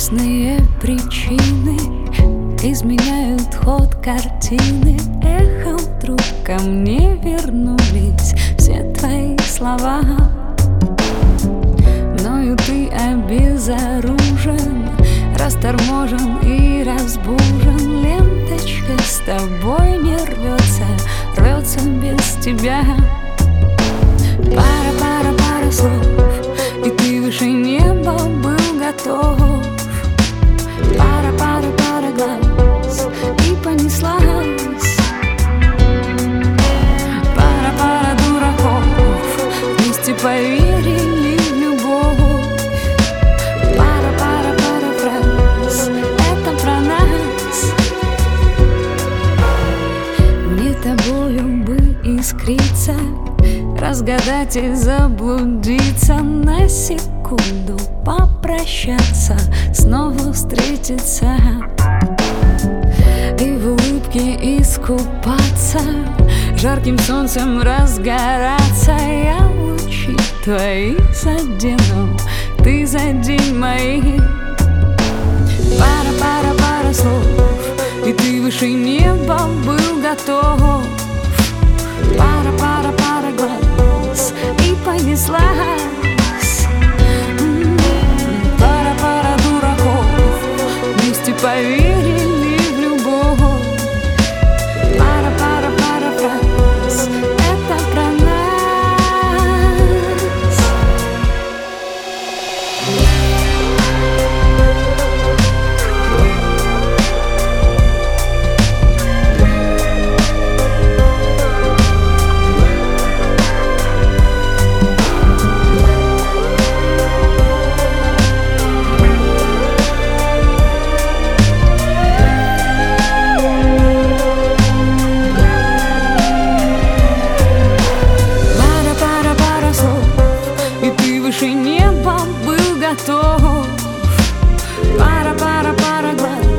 Неизвестные причины изменяют ход картины. Эхом вдруг ко мне вернулись все твои слова. Мною ты обезоружен, расторможен и разбужен. Ленточка с тобой не рвется, рвется без тебя. Пара слов, и ты выше неба был готов. Пара глаз, и понеслась. Пара дураков вместе поверили в любовь. Пара фраз, это про нас. Мне тобою бы искриться, разгадать и заблудиться, на секунду попрощаться, снова встретиться и в улыбке искупаться, жарким солнцем разгораться. Я лучи твои задену, ты задень мои. Пара слов, и ты выше неба был готов. Пара глаз, и понеслась. Пара дураков вместе поверили в любовь. Пара фраз, это про нас. Выше неба был готов. Пара глаз.